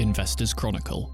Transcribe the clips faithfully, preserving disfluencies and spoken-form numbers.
Investors Chronicle.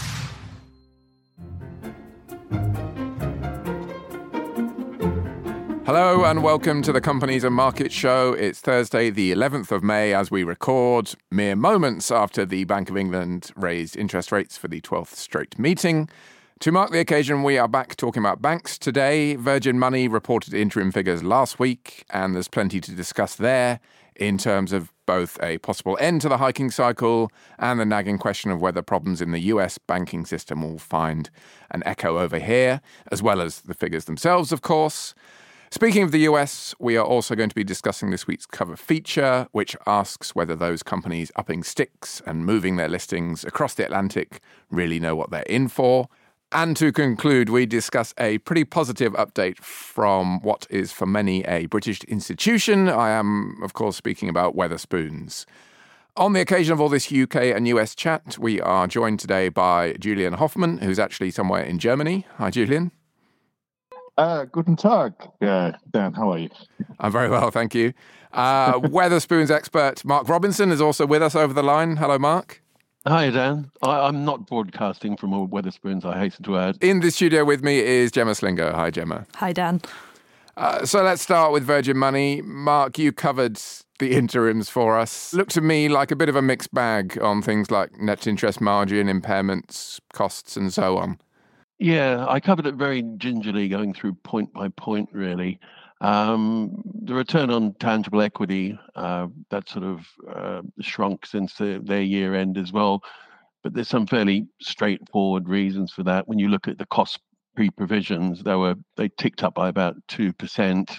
Hello and welcome to the Companies and Markets Show. It's Thursday, the eleventh of May, as we record, mere moments after the Bank of England raised interest rates for the twelfth straight meeting. To mark the occasion, we are back talking about banks today. Virgin Money reported interim figures last week, and there's plenty to discuss there in terms of both a possible end to the hiking cycle and the nagging question of whether problems in the U S banking system will find an echo over here, as well as the figures themselves, of course. Speaking of the U S, we are also going to be discussing this week's cover feature, which asks whether those companies upping sticks and moving their listings across the Atlantic really know what they're in for. And to conclude, we discuss a pretty positive update from what is for many a British institution. I am, of course, speaking about Wetherspoons. On the occasion of all this U K and U S chat, we are joined today by Julian Hoffman, who's actually somewhere in Germany. Hi, Julian. Uh, guten Tag, uh, Dan. How are you? I'm very well, thank you. Uh, Wetherspoons expert Mark Robinson is also with us over the line. Hello, Mark. Hi, Dan. I, I'm not broadcasting from all Wetherspoons, I hasten to add. In the studio with me is Gemma Slingo. Hi, Gemma. Hi, Dan. Uh, so let's start with Virgin Money. Mark, you covered the interims for us. Looked to me like a bit of a mixed bag on things like net interest margin, impairments, costs, and so on. Yeah, I covered it very gingerly, going through point by point, really. Um, the return on tangible equity, uh, that sort of uh, shrunk since the, their year end as well. But there's some fairly straightforward reasons for that. When you look at the cost pre-provisions, they were they ticked up by about two percent,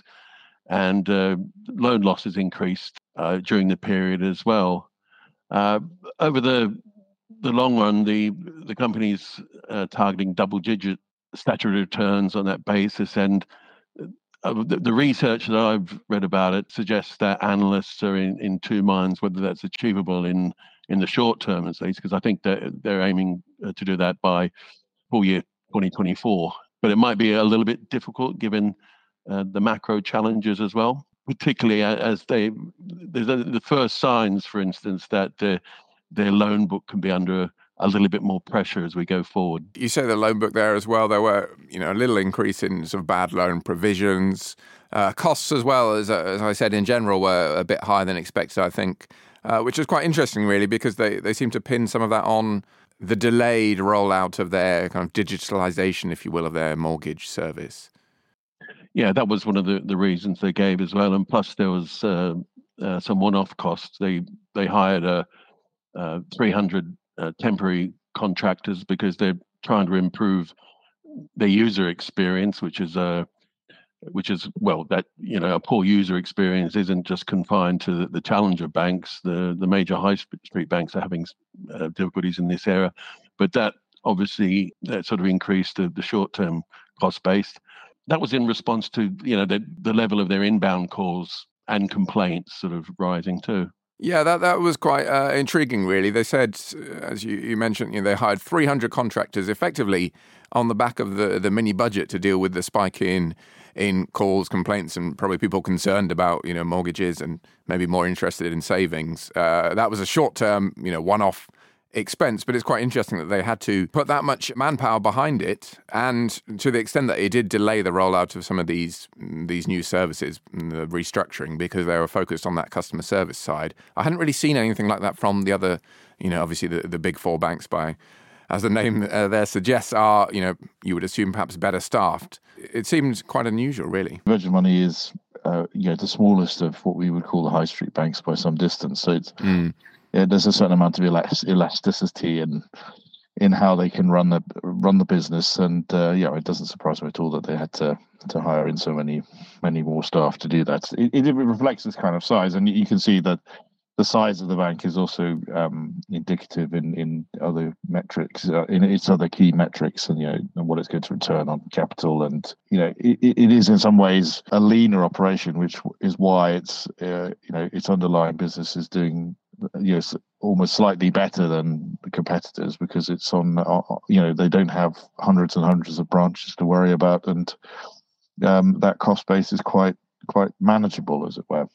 and uh, loan losses increased uh, during the period as well. Uh, over the the long run, the the company's uh, targeting double-digit statutory returns on that basis, and uh, the, the research that I've read about it suggests that analysts are in, in two minds whether that's achievable in, in the short term, at least, because I think that they're, they're aiming to do that by full year twenty twenty-four. But it might be a little bit difficult given uh, the macro challenges as well, particularly as they there's the first signs, for instance, that the their loan book can be under a little bit more pressure as we go forward. You say the loan book there as well. There were, you know, a little increase in sort of bad loan provisions. Uh, costs as well, as, as I said, in general, were a bit higher than expected, I think, uh, which is quite interesting, really, because they, they seem to pin some of that on the delayed rollout of their kind of digitalization, if you will, of their mortgage service. Yeah, that was one of the, the reasons they gave as well. And plus there was uh, uh, some one-off costs. They, they hired a Uh, three hundred uh, temporary contractors because they're trying to improve their user experience, which is a, uh, which is well, that you know, a poor user experience isn't just confined to the, the challenger banks. The the major high street banks are having uh, difficulties in this area, but that obviously that sort of increased the, the short term cost base. That was in response to you know the the level of their inbound calls and complaints sort of rising too. Yeah, that, that was quite uh, intriguing, really. They said, as you, you mentioned, you know, they hired three hundred contractors effectively on the back of the, the mini budget to deal with the spike in in calls, complaints, and probably people concerned about, you know, mortgages and maybe more interested in savings. Uh, that was a short-term, you know, one-off expense, but it's quite interesting that they had to put that much manpower behind it, and to the extent that it did delay the rollout of some of these these new services, the restructuring, because they were focused on that customer service side. I hadn't really seen anything like that from the other, you know, obviously the, the big four banks, by, as the name uh, there suggests, are, you know, you would assume perhaps better staffed. It seems quite unusual, really. Virgin Money is, uh, you know, the smallest of what we would call the high street banks by some distance. So it's mm. yeah, there's a certain amount of elasticity in in how they can run the run the business, and uh, yeah, it doesn't surprise me at all that they had to to hire in so many many more staff to do that. It, it reflects this kind of size, and you can see that the size of the bank is also um, indicative in, in other metrics, uh, in its other key metrics, and you know and what it's going to return on capital. And you know it, it is in some ways a leaner operation, which is why it's uh, you know its underlying business is doing you know almost slightly better than the competitors, because it's on uh, you know they don't have hundreds and hundreds of branches to worry about, and um, that cost base is quite quite manageable, as it were.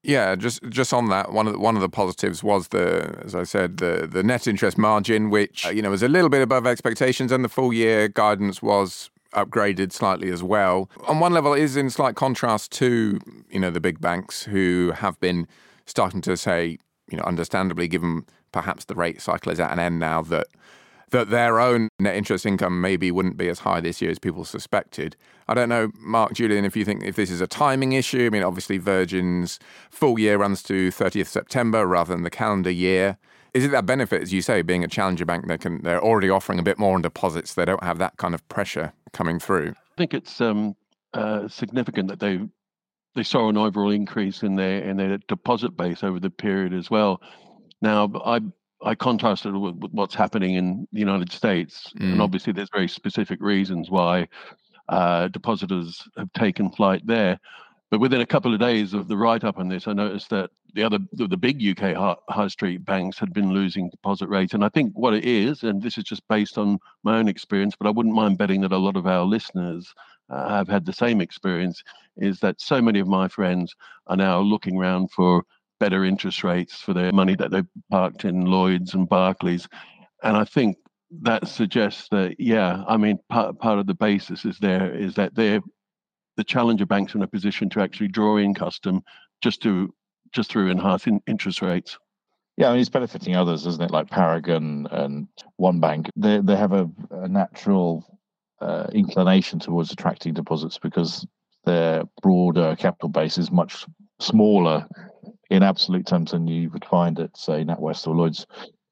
Yeah, just just on that, one of the, one of the positives was the, as I said, the the net interest margin, which uh, you know was a little bit above expectations, and the full year guidance was upgraded slightly as well. On one level, it is in slight contrast to you know the big banks who have been starting to say, you know, understandably, given perhaps the rate cycle is at an end now, that that their own net interest income maybe wouldn't be as high this year as people suspected. I don't know, Mark, Julian, if you think if this is a timing issue. I mean, obviously Virgin's full year runs to thirtieth September rather than the calendar year. Is it that benefit, as you say, being a challenger bank, they can, they're already offering a bit more on deposits, they don't have that kind of pressure coming through? I think it's um, uh, significant that they they saw an overall increase in their in their deposit base over the period as well. Now, I I contrasted it with, with what's happening in the United States, mm. and obviously there's very specific reasons why uh, depositors have taken flight there. But within a couple of days of the write-up on this, I noticed that the other, the, the big U K high, high street banks had been losing deposit rates. And I think what it is, and this is just based on my own experience, but I wouldn't mind betting that a lot of our listeners uh, have had the same experience, is that so many of my friends are now looking around for better interest rates for their money that they've parked in Lloyds and Barclays. And I think that suggests that, yeah, I mean, part, part of the basis is there is that they're the challenger banks are in a position to actually draw in custom just to just through enhanced in interest rates. Yeah, I mean, it's benefiting others, isn't it? Like Paragon and One Bank, they they have a, a natural uh, inclination towards attracting deposits because their broader capital base is much smaller in absolute terms than you would find at, say, NatWest or Lloyds,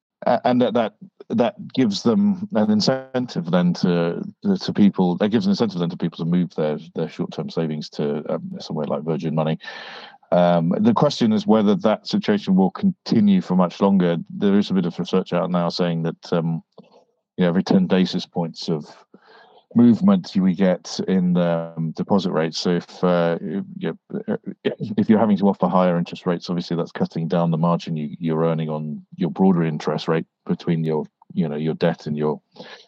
and that that that gives them an incentive then to to people. That gives an incentive then to people to move their their short term savings to um, somewhere like Virgin Money. Um, the question is whether that situation will continue for much longer. There is a bit of research out now saying that um, you know, every ten basis points of movement we get in um, deposit rates. So if, uh, if if you're having to offer higher interest rates, obviously that's cutting down the margin you, you're earning on your broader interest rate between your you know your debt and your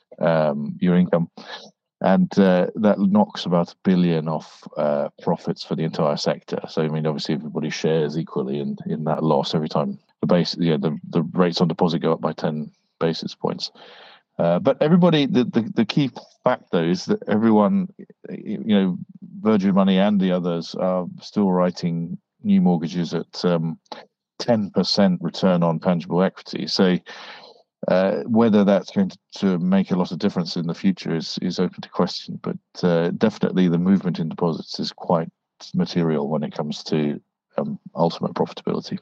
um, your income, and uh, that knocks about a billion off uh, profits for the entire sector. So I mean, obviously everybody shares equally in, in that loss every time the base yeah the, the rates on deposit go up by ten basis points. Uh, but everybody, the, the, the key fact, though, is that everyone, you know, Virgin Money and the others are still writing new mortgages at um, ten percent return on tangible equity. So uh, whether that's going to, to make a lot of difference in the future is, is open to question. But uh, definitely the movement in deposits is quite material when it comes to um, ultimate profitability.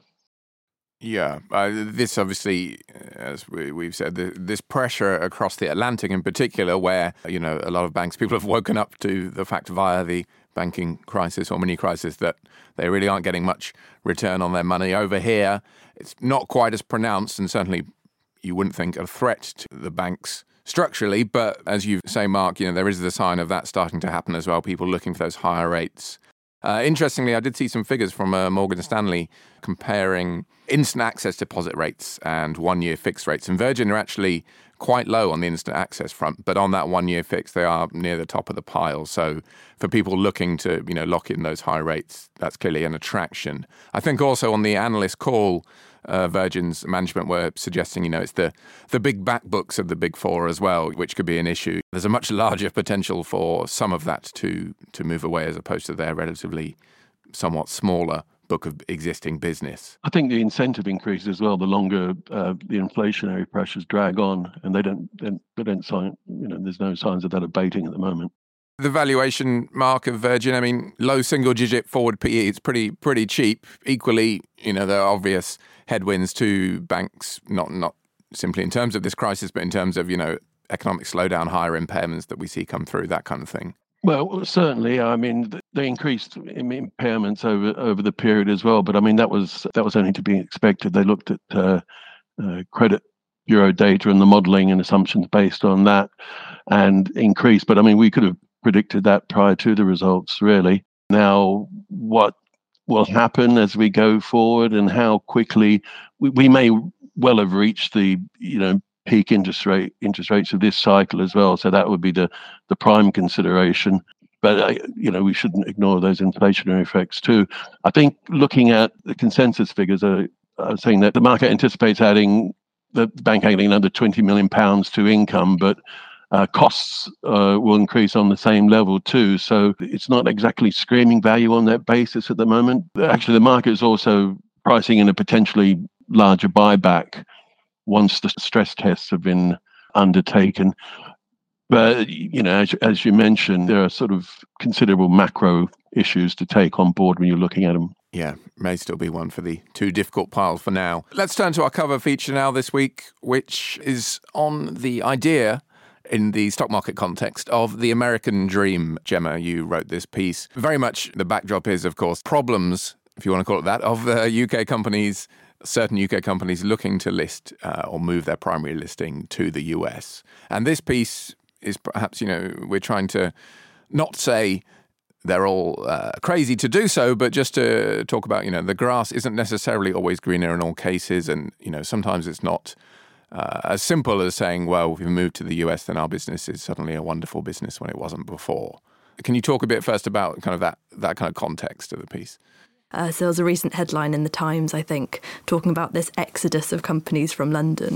Yeah, uh, this obviously, as we, we've said, the, this pressure across the Atlantic in particular, where, you know, a lot of banks, people have woken up to the fact via the banking crisis or mini crisis that they really aren't getting much return on their money. Over here, it's not quite as pronounced, and certainly you wouldn't think a threat to the banks structurally. But as you say, Mark, you know, there is the sign of that starting to happen as well, people looking for those higher rates. Uh, interestingly, I did see some figures from uh, Morgan Stanley comparing instant access deposit rates and one-year fixed rates. And Virgin are actually quite low on the instant access front, but on that one-year fix, they are near the top of the pile. So for people looking to, you know, lock in those high rates, that's clearly an attraction. I think also on the analyst call, Uh, Virgin's management were suggesting, you know, it's the the big back books of the big four as well, which could be an issue. There's a much larger potential for some of that to to move away as opposed to their relatively somewhat smaller book of existing business. I think the incentive increases as well the longer uh, the inflationary pressures drag on, and they don't they don't sign. You know, there's no signs of that abating at the moment. The valuation, Mark, of Virgin, I mean, low single-digit forward P E, it's pretty pretty cheap. Equally, you know, there are obvious headwinds to banks, not not simply in terms of this crisis, but in terms of, you know, economic slowdown, higher impairments that we see come through, that kind of thing. Well, certainly. I mean, they increased impairments over over the period as well, but I mean that was that was only to be expected. They looked at uh, uh, credit bureau data and the modelling and assumptions based on that, and increased. But I mean, we could have predicted that prior to the results, really. Now, what will happen as we go forward and how quickly we, we may well have reached the, you know, peak interest rate interest rates of this cycle as well. So that would be the, the prime consideration. But, uh, you know, we shouldn't ignore those inflationary effects too. I think looking at the consensus figures are, are saying that the market anticipates adding, the bank adding another twenty million pounds to income, but uh, costs uh, will increase on the same level too. So it's not exactly screaming value on that basis at the moment. Actually, the market is also pricing in a potentially larger buyback once the stress tests have been undertaken. But, you know, as, as you mentioned, there are sort of considerable macro issues to take on board when you're looking at them. Yeah, may still be one for the too difficult pile for now. Let's turn to our cover feature now this week, which is on the idea in the stock market context of the American dream. Gemma, you wrote this piece. Very much the backdrop is, of course, problems, if you want to call it that, of the U K companies, certain U K companies looking to list uh, or move their primary listing to the U S. And this piece is perhaps, you know, we're trying to not say they're all uh, crazy to do so, but just to talk about, you know, the grass isn't necessarily always greener in all cases. And, you know, sometimes it's not uh, as simple as saying, well, if we move to the U S, then our business is suddenly a wonderful business when it wasn't before. Can you talk a bit first about kind of that, that kind of context of the piece? Uh, so there was a recent headline in the Times, I think, talking about this exodus of companies from London.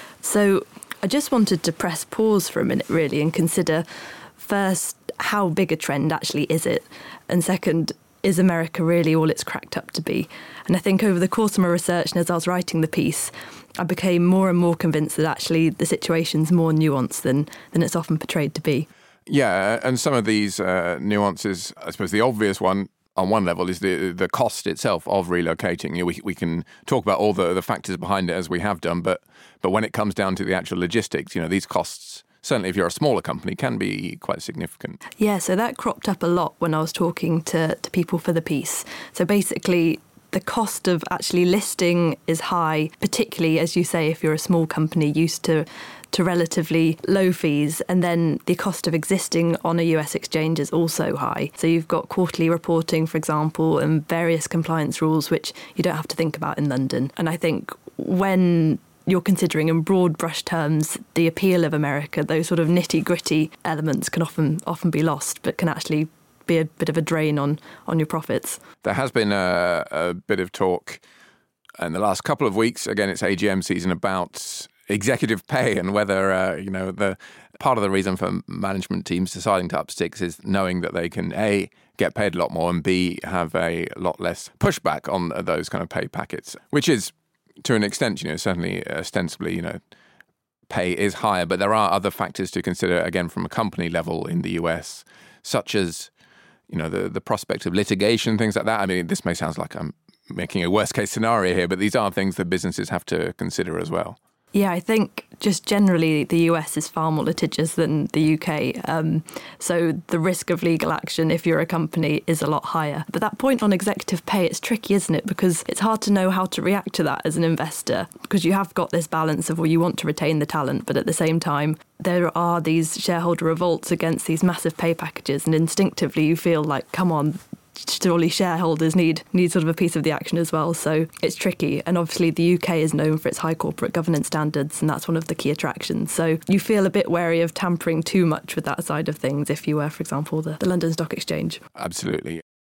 So I just wanted to press pause for a minute, really, and consider first, how big a trend actually is it? And second, is America really all it's cracked up to be? And I think over the course of my research and as I was writing the piece, I became more and more convinced that actually the situation's more nuanced than, than it's often portrayed to be. Yeah, and some of these uh, nuances, I suppose the obvious one, on one level, is the the cost itself of relocating. You know, we we can talk about all the, the factors behind it as we have done, but but when it comes down to the actual logistics, you know, these costs, certainly if you're a smaller company, can be quite significant. Yeah, so that cropped up a lot when I was talking to, to people for the piece. So basically, the cost of actually listing is high, particularly, as you say, if you're a small company used to to relatively low fees, and then the cost of existing on a U S exchange is also high. So you've got quarterly reporting, for example, and various compliance rules which you don't have to think about in London. And I think when you're considering in broad brush terms the appeal of America, those sort of nitty-gritty elements can often often be lost, but can actually be a bit of a drain on on your profits. There has been a, a bit of talk in the last couple of weeks, again, it's A G M season, about executive pay and whether, uh, you know, the part of the reason for management teams deciding to up sticks is knowing that they can, A, get paid a lot more, and B, have a lot less pushback on those kind of pay packets, which is, to an extent, you know, certainly ostensibly, you know, pay is higher, but there are other factors to consider, again, from a company level in the U S, such as, you know, the, the prospect of litigation, things like that. I mean, this may sound like I'm making a worst case scenario here, but these are things that businesses have to consider as well. Yeah, I think just generally the U S is far more litigious than the U K. Um, so the risk of legal action if you're a company is a lot higher. But that point on executive pay, it's tricky, isn't it? Because it's hard to know how to react to that as an investor, because you have got this balance of, well, you want to retain the talent, but at the same time, there are these shareholder revolts against these massive pay packages. And instinctively you feel like, come on, surely shareholders need need sort of a piece of the action as well. So it's tricky. And obviously the U K is known for its high corporate governance standards, and that's one of the key attractions. So you feel a bit wary of tampering too much with that side of things if you were, for example, the, the London Stock Exchange. Absolutely.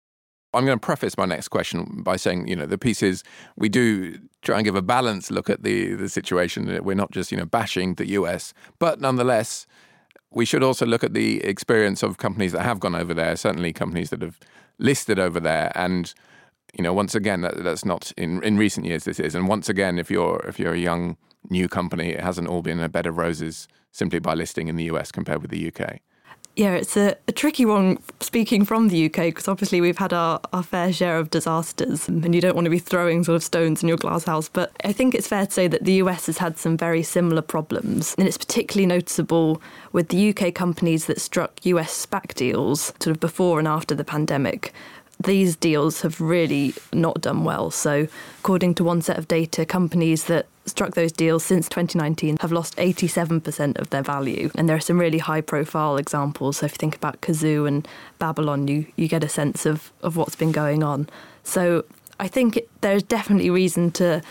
I'm going to preface my next question by saying, you know, the piece is, we do try and give a balanced look at the, the situation. We're not just, you know, bashing the U S, but nonetheless, we should also look at the experience of companies that have gone over there, certainly companies that have listed over there. And, you know, once again, that, that's not in, in recent years, this is. And once again, if you're if you're a young, new company, it hasn't all been a bed of roses simply by listing in the U S compared with the U K. Yeah, it's a, a tricky one speaking from the U K, because obviously we've had our, our fair share of disasters and you don't want to be throwing sort of stones in your glass house. But I think it's fair to say that the U S has had some very similar problems. And it's particularly noticeable with the U K companies that struck U S SPAC deals sort of before and after the pandemic. These deals have really not done well. So according to one set of data, companies that struck those deals since twenty nineteen have lost eighty-seven percent of their value. And there are some really high profile examples. So if you think about Kazoo and Babylon, you, you get a sense of, of what's been going on. So I think it, there's definitely reason to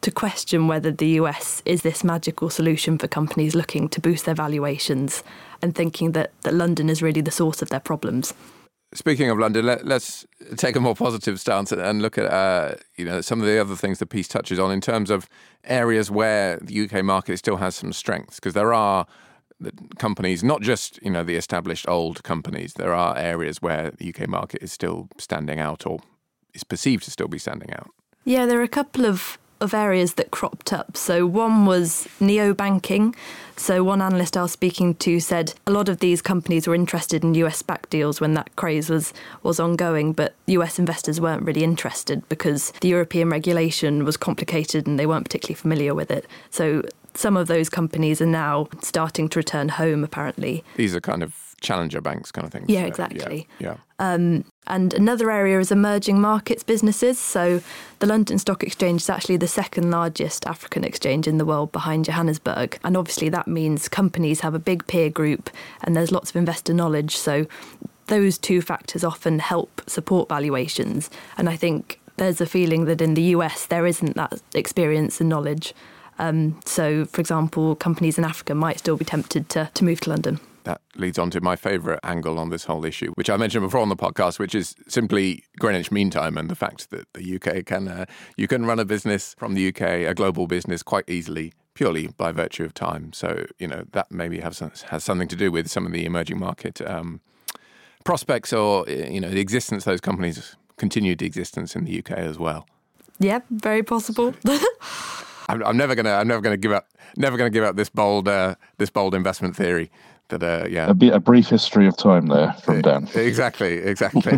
to question whether the U S is this magical solution for companies looking to boost their valuations and thinking that, that London is really the source of their problems. Speaking of London, let, let's take a more positive stance and look at uh, you know some of the other things the piece touches on in terms of areas where the U K market still has some strengths, because there are the companies, not just you know the established old companies. There are areas where the U K market is still standing out, or is perceived to still be standing out. Yeah, there are a couple of, of areas that cropped up. So one was neobanking. So one analyst I was speaking to said a lot of these companies were interested in U S-backed deals when that craze was, was ongoing, but U S investors weren't really interested because the European regulation was complicated and they weren't particularly familiar with it. So some of those companies are now starting to return home, apparently. These are kind of challenger banks kind of things. Yeah, exactly. Yeah. yeah. Um, and another area is emerging markets businesses. So the London Stock Exchange is actually the second largest African exchange in the world behind Johannesburg. And obviously that means companies have a big peer group and there's lots of investor knowledge. So those two factors often help support valuations. And I think there's a feeling that in the U S there isn't that experience and knowledge. Um, so, for example, companies in Africa might still be tempted to, to move to London. That leads on to my favourite angle on this whole issue, which I mentioned before on the podcast, which is simply Greenwich Mean Time and the fact that the U K can uh, you can run a business from the U K, a global business, quite easily, purely by virtue of time. So, you know, that maybe has, has something to do with some of the emerging market um, prospects or, you know, the existence of those companies, continued existence in the U K as well. Yeah, very possible. I'm, I'm never gonna. I'm never gonna give up. Never gonna give up this bold. Uh, this bold investment theory. That uh, yeah. A, bit, a brief history of time there from Dan. Exactly. Exactly.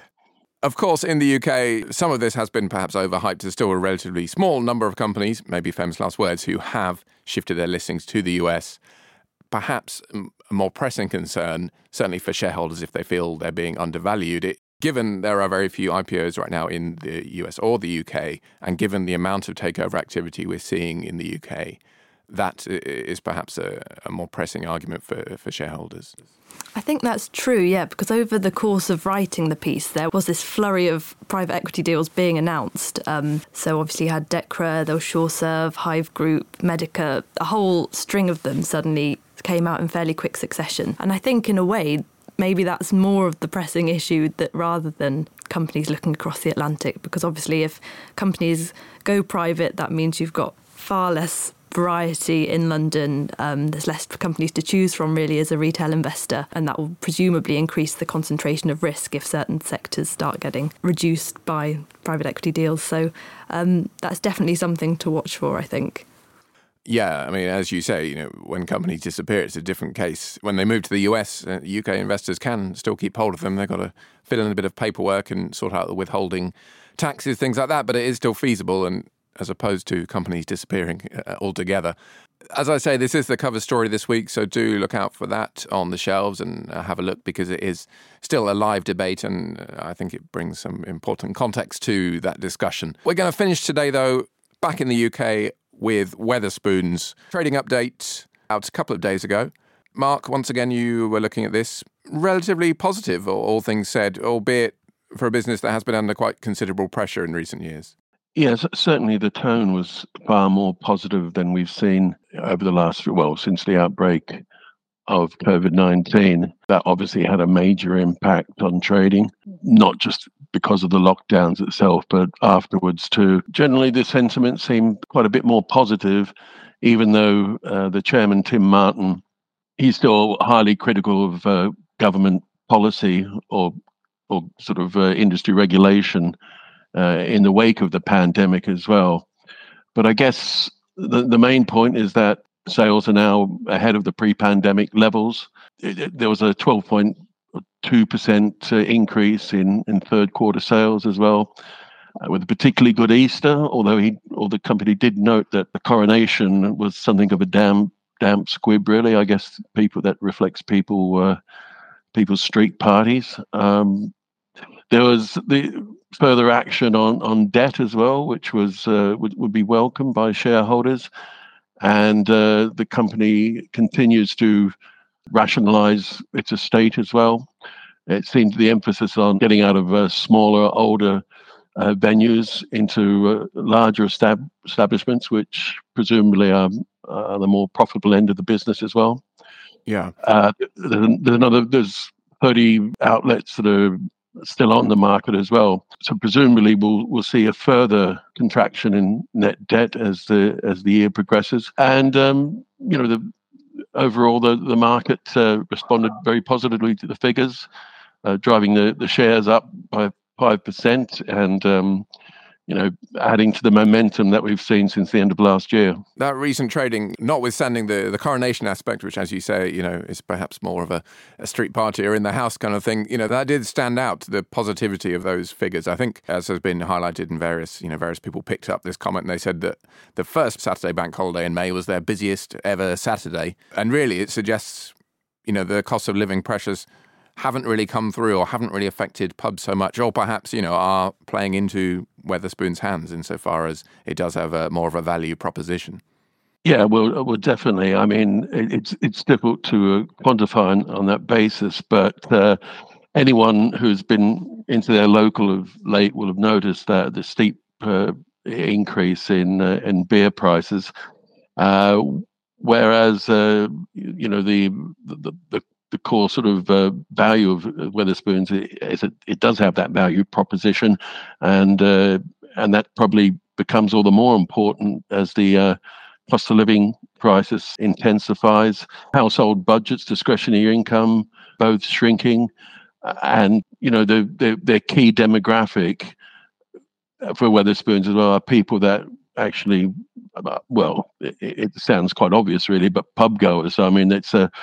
Of course, in the U K, some of this has been perhaps overhyped. There's still a relatively small number of companies, maybe famous last words, who have shifted their listings to the U S. Perhaps a more pressing concern, certainly for shareholders, if they feel they're being undervalued. It, Given there are very few I P Os right now in the U S or the U K, and given the amount of takeover activity we're seeing in the U K, that is perhaps a, a more pressing argument for, for shareholders. I think that's true, yeah, because over the course of writing the piece, there was this flurry of private equity deals being announced. Um, so obviously you had Dechra, there was SureServe, Hive Group, Medica, a whole string of them suddenly came out in fairly quick succession. And I think in a way, maybe that's more of the pressing issue that rather than companies looking across the Atlantic, because obviously if companies go private, that means you've got far less variety in London. Um, there's less companies to choose from really as a retail investor, and that will presumably increase the concentration of risk if certain sectors start getting reduced by private equity deals. So um, that's definitely something to watch for, I think. Yeah, I mean, as you say, you know, when companies disappear, it's a different case. When they move to the U S, uh, U K investors can still keep hold of them. They've got to fill in a bit of paperwork and sort out the withholding taxes, things like that, but it is still feasible, and as opposed to companies disappearing uh, altogether. As I say, this is the cover story this week, so do look out for that on the shelves and uh, have a look, because it is still a live debate, and uh, I think it brings some important context to that discussion. We're going to finish today, though, back in the U K with Wetherspoon's trading update out a couple of days ago. Mark, once again, you were looking at this relatively positive, all things said, albeit for a business that has been under quite considerable pressure in recent years. Yes, certainly the tone was far more positive than we've seen over the last, well, since the outbreak of COVID nineteen. That obviously had a major impact on trading, not just because of the lockdowns itself, but afterwards too. Generally, the sentiment seemed quite a bit more positive, even though uh, the chairman, Tim Martin, he's still highly critical of uh, government policy or, or sort of uh, industry regulation uh, in the wake of the pandemic as well. But I guess the, the main point is that sales are now ahead of the pre-pandemic levels. It, it, there was a twelve point two percent uh, increase in, in third quarter sales as well, uh, with a particularly good Easter, although he, or the company did note that the coronation was something of a damp, damp squib, really. I guess people that reflects people, uh, people's street parties. Um, there was the further action on, on debt as well, which was uh, would, would be welcomed by shareholders. And uh, the company continues to rationalize its estate as well. It seems the emphasis on getting out of uh, smaller, older uh, venues into uh, larger estab- establishments, which presumably are, are the more profitable end of the business as well. Yeah. Uh, there's, there's another. There's thirty outlets that are still on the market as well. So presumably we'll we'll see a further contraction in net debt as the as the year progresses. And um, you know the overall the the market uh, responded very positively to the figures, uh, driving the the shares up by five percent, and um, you know, adding to the momentum that we've seen since the end of last year. That recent trading, notwithstanding the, the coronation aspect, which, as you say, you know, is perhaps more of a, a street party or in the house kind of thing, you know, that did stand out, the positivity of those figures. I think, as has been highlighted in various, you know, various people picked up this comment and they said that the first Saturday bank holiday in May was their busiest ever Saturday. And really, it suggests, you know, the cost of living pressures haven't really come through or haven't really affected pubs so much, or perhaps, you know, are playing into Wetherspoon's hands insofar as it does have a more of a value proposition. Yeah, well, well, definitely. I mean, it's it's difficult to uh, quantify on, on that basis, but uh, anyone who's been into their local of late will have noticed that the steep uh, increase in uh, in beer prices, uh, whereas uh, you know the the, the the core sort of uh, value of Wetherspoons is it, it does have that value proposition, and uh, and that probably becomes all the more important as the uh, cost of living crisis intensifies. Household budgets, discretionary income, both shrinking, and you know the, the their key demographic for Wetherspoons as well are people that actually, well, it, it sounds quite obvious really, but pub goers. I mean, it's a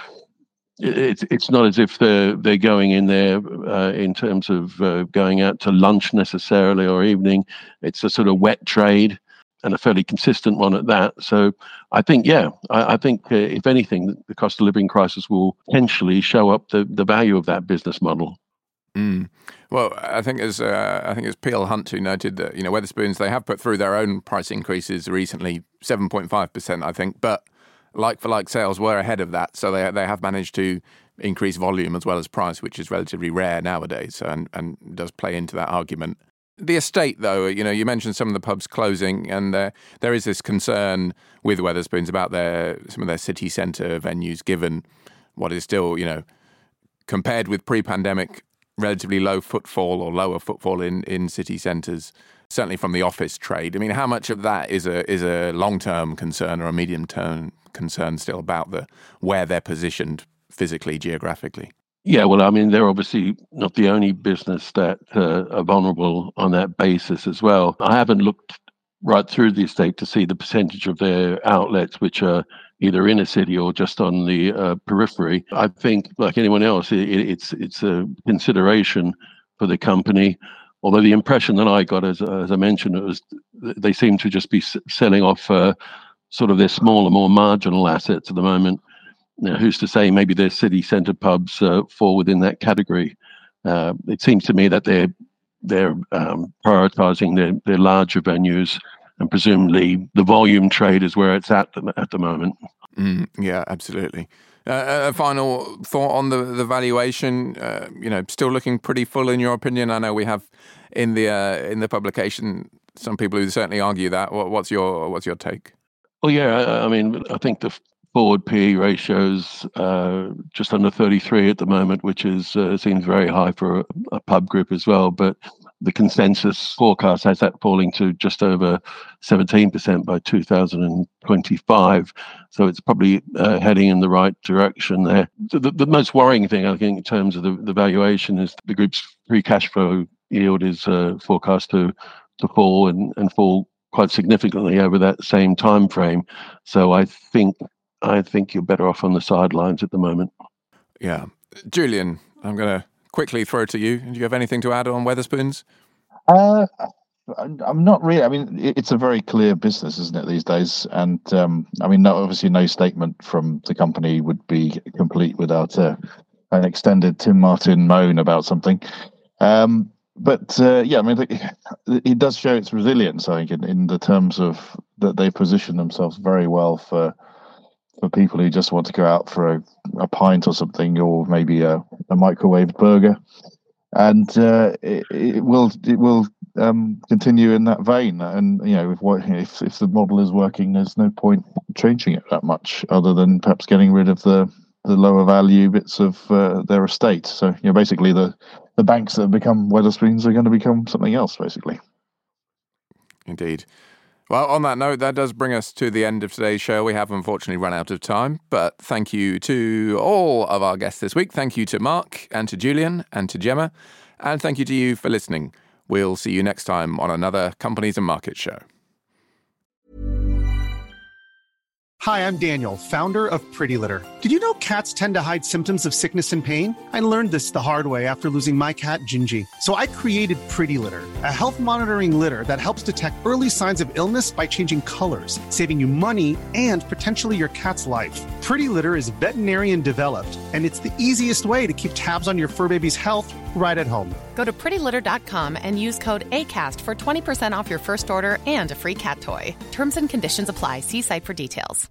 It's it's not as if they're they're going in there uh, in terms of uh, going out to lunch necessarily or evening. It's a sort of wet trade, and a fairly consistent one at that. So I think, yeah, I, I think uh, if anything, the cost of living crisis will potentially show up the, the value of that business model. Mm. Well, I think as uh, I think as Peel Hunt who noted that, you know, Wetherspoons, they have put through their own price increases recently, seven point five percent, I think, but like-for-like sales were ahead of that, so they they have managed to increase volume as well as price, which is relatively rare nowadays, so, and, and does play into that argument. The estate, though, you know, you mentioned some of the pubs closing, and uh, there is this concern with Wetherspoons about their some of their city centre venues, given what is still, you know, compared with pre-pandemic, relatively low footfall or lower footfall in, in city centres, certainly from the office trade. I mean, how much of that is a is a long-term concern or a medium-term concern still about the where they're positioned physically, geographically? Yeah, well, I mean, they're obviously not the only business that uh, are vulnerable on that basis as well. I haven't looked right through the estate to see the percentage of their outlets which are either in a city or just on the uh, periphery. I think, like anyone else, it, it's it's a consideration for the company. Although the impression that I got, as as I mentioned, it was they seem to just be selling off uh, sort of their smaller, more marginal assets at the moment. Now, who's to say maybe their city centre pubs uh, fall within that category? Uh, it seems to me that they're they're um, prioritising their, their larger venues, and presumably the volume trade is where it's at at the moment. Mm, yeah, absolutely. Uh, a final thought on the the valuation. Uh, you know, still looking pretty full in your opinion. I know we have in the uh, in the publication some people who certainly argue that. What, what's your what's your take? Well, yeah, I, I mean, I think the forward P E ratio's uh, just under thirty-three at the moment, which is uh, seems very high for a, a pub group as well. But the consensus forecast has that falling to just over seventeen percent by two thousand twenty-five. So it's probably uh, heading in the right direction there. The, the, the most worrying thing, I think, in terms of the, the valuation is the group's free cash flow yield is uh, forecast to to fall and, and fall quite significantly over that same time frame. So I think I think you're better off on the sidelines at the moment. Yeah. Julian, I'm going to quickly throw to you. Do you have anything to add on Wetherspoons? Uh, I'm not really. I mean, it's a very clear business, isn't it, these days? And um, I mean, no, obviously, no statement from the company would be complete without a, an extended Tim Martin moan about something. Um, but uh, yeah, I mean, it does show its resilience, I think, in, in the terms of that they position themselves very well for for people who just want to go out for a, a pint or something, or maybe a, a microwaved burger. And uh, it, it will it will um, continue in that vein. And you know, if, what, if if the model is working, there's no point changing it that much, other than perhaps getting rid of the the lower value bits of uh, their estate. So you know, basically the the banks that have become Wetherspoons are going to become something else, basically. Indeed. Well, on that note, that does bring us to the end of today's show. We have unfortunately run out of time, but thank you to all of our guests this week. Thank you to Mark and to Julian and to Gemma. And thank you to you for listening. We'll see you next time on another Companies and Markets show. Hi, I'm Daniel, founder of Pretty Litter. Did you know cats tend to hide symptoms of sickness and pain? I learned this the hard way after losing my cat, Gingy. So I created Pretty Litter, a health monitoring litter that helps detect early signs of illness by changing colors, saving you money and potentially your cat's life. Pretty Litter is veterinarian developed, and it's the easiest way to keep tabs on your fur baby's health right at home. Go to pretty litter dot com and use code ACAST for twenty percent off your first order and a free cat toy. Terms and conditions apply. See site for details.